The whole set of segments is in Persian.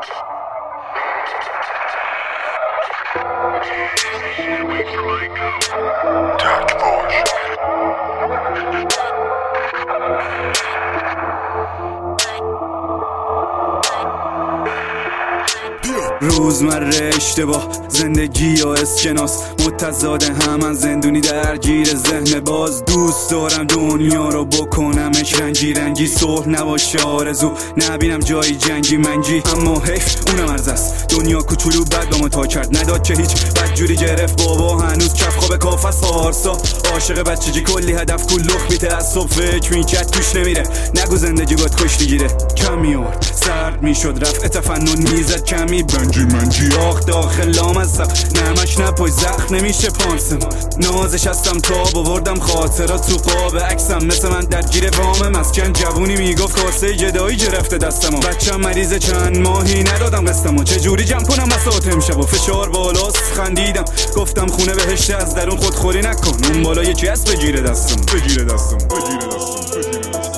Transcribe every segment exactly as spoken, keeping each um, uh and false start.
روزمره اشتباه زندگی و اسکناس متضاد هم زندونی درگیر ذهن باز. دوست دارم دنیا رو بکنمش رنگی رنگی، صلح نباشه آرزو نبینم جایی جنگی منگی. اما حیف اونم ارز است، دنیا کوچولو بد با ما تا کرد، نداد که هیچ بدجوری گرفت بابا هنوز کف خواب کافست پارسا. عاشق بچگی کلی هدف کلوخ بیته از صبح فکر میکرد توش نمیره، نگو زندگی باید کشتی گیره. کم میارد سرد میشد رفع تفنن میزد کمی بنجی منجی آخ داخل لام از سق نمش نپای زخم نمیشه پانسم. نازش هستم تا بوردم خاطرات تو قاب عکسم، مثل من درگیر وام مسکن جوونی میگفت کاسه گدایی گرفته دستمو. بچم مریض چند ماهی ندادم قسطمو، چجوری جمع کنم بساط امشب و فشار بالاست. خندیدم گفتم خونه بهشت از درون خودخوری نکن، اون بالا یکی هست بگیره دستم بگیره دستم بگیره دستم بگیره دستم.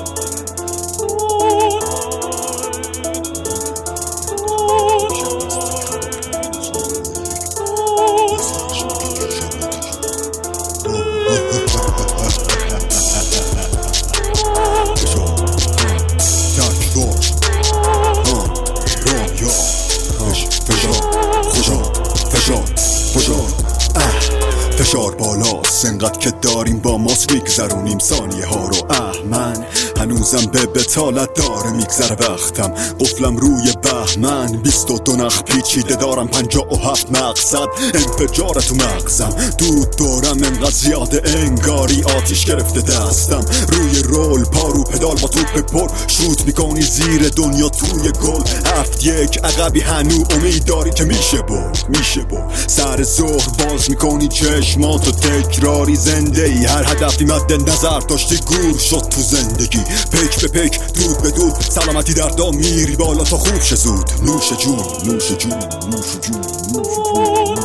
فشار بالاست انقدر که داریم با ماست میگذرونیم ثانیه ها رو. اه من هنوزم به بتالت داره میگذره وقتم، قفلم روی بهمن بیست و دو نخ پیچیده دارم، پنجاه و هفت مقصد انفجار تو مغزم. دود دارم انقدر زیاده انگاری آتیش گرفته دستم، روی رول پارو پدال با توپ پر شوت میکنی زیر دنیا توی گل. هفت یک عقبی هنو امید داری که میشه برد میشه برد. سر ظهر باز میکنی چشماتو تکراری زنده ای، هر هدفی مد نظر داشتی گور شد تو زندگی. پیک به پیک دود به دود سلامتی در دام میری بالا تا خوب شه زود. نوش جون نوش جون نوش جون نوش جون.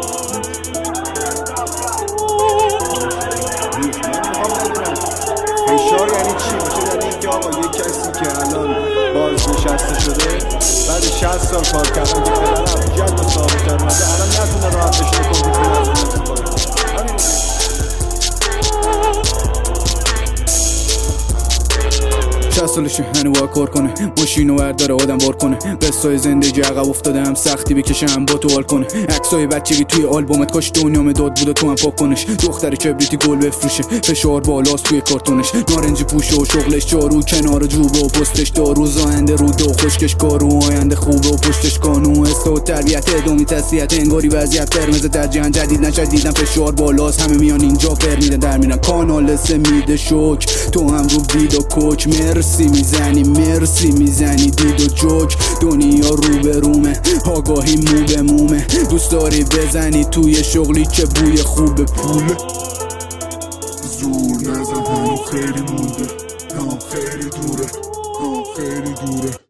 فشار یعنی چی؟ میشه یعنی اینکه آقا یه کسی که الان بازنشسته شده بعد شصت سال کار کردن که فعلا افجد و ثابت کرده الان نتونه راحت بشه کمپیوتر از اون استفاده کنه. شصت سالشه هنو با کار کنه، ماشینو برداره آدم بار کنه، قصای زندگی عقب افتاده هم سختی بکشم با تو حال کنه. عکسای بچگی توی آلبومت کاش دنیا مداد بود و تو هم پاک کنش. دختر کبریتی گل بفروشه فشار بالاست توی کارتونش، نارنجی پوشه و شغلش جارو کنار جوبه و پستش دارو زاینده رو دو خشکش کارو آینده خوبه و پشتش کانو استا و تربیت ادومی تسلیت انگاری وضعیت قرمز در جهان جدید نشد دیدم فشار بالاست همه میان اینجا پر میدن در میرن کانال سه میده شوک تو هم رو دید و کوچ مرسی میزنی مرسی میزنی دید و جوک. دنیا رو به رومه آگاهی مو به مومه، دوست داری بزنی توی شغلی که بوی خوب پوله. زور نزن هنو خیلی مونده، هم خیلی دوره هم خیلی دوره.